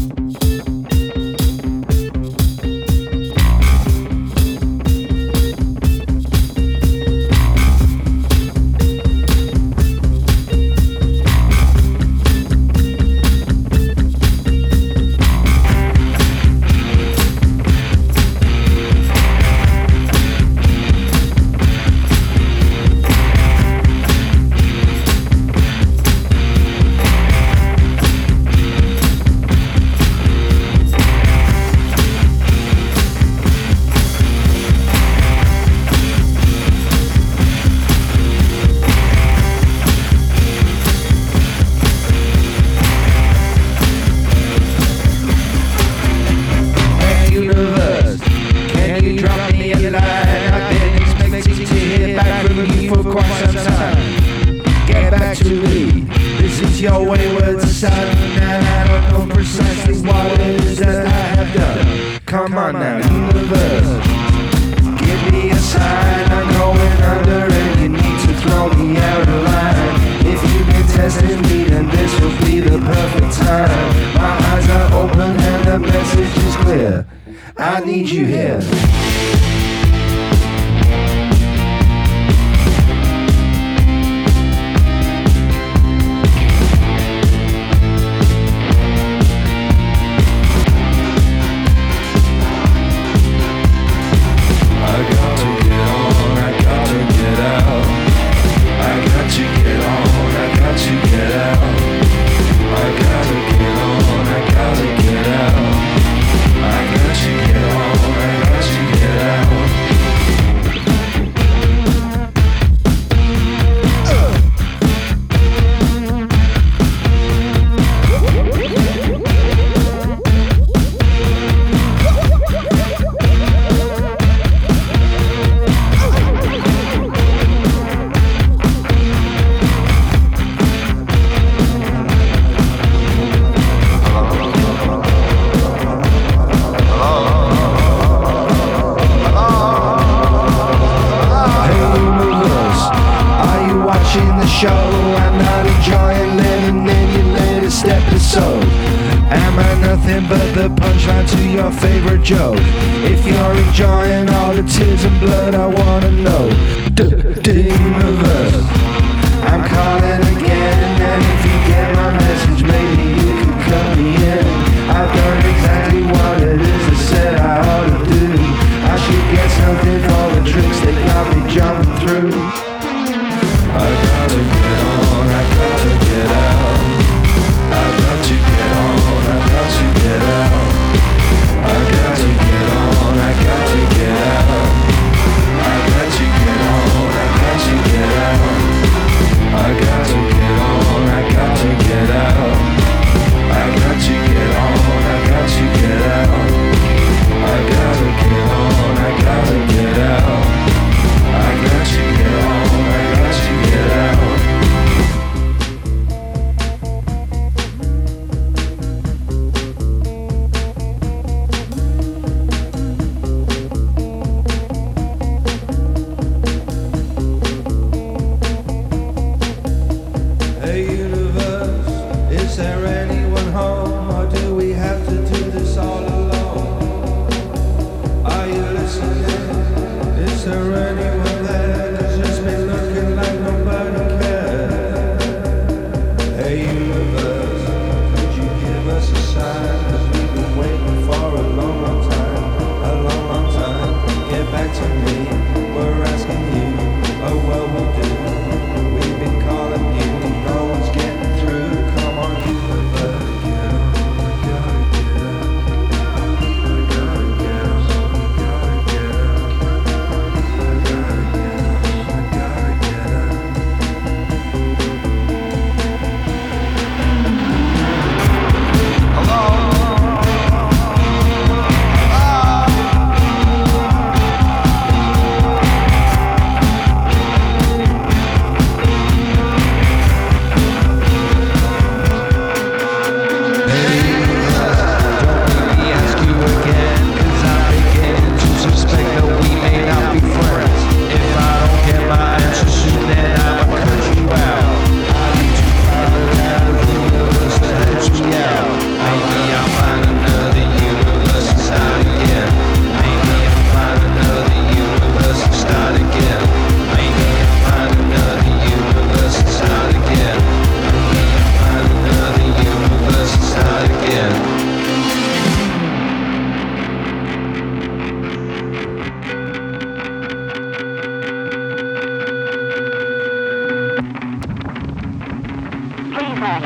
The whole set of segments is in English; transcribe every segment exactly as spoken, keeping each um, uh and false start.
Your wayward son, and I don't know precisely what it is that I have done. Come on now, universe, give me a sign. I'm going under and you need to throw me out of line. If you've been testing me, then this will be the perfect time. My eyes are open and the message is clear. I need you here. Show. I'm not enjoying living in your latest episode. Am I nothing but the punchline to your favorite joke? If you're enjoying all the tears and blood, I wanna know. The universe, I'm calling again, and if you get my message, maybe you can cut me in. I've done exactly what it is I said I ought to do. I should get something for the tricks that got me jumping through. I gotta get on, I gotta get out. I got to get on, I got to get out. I got to get on, I got to get out. I got to get on, I got to get out. I got to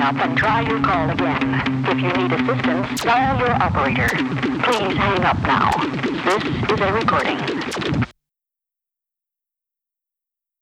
up and try your call again. If you need assistance, dial your operator. Please hang up now. This is a recording.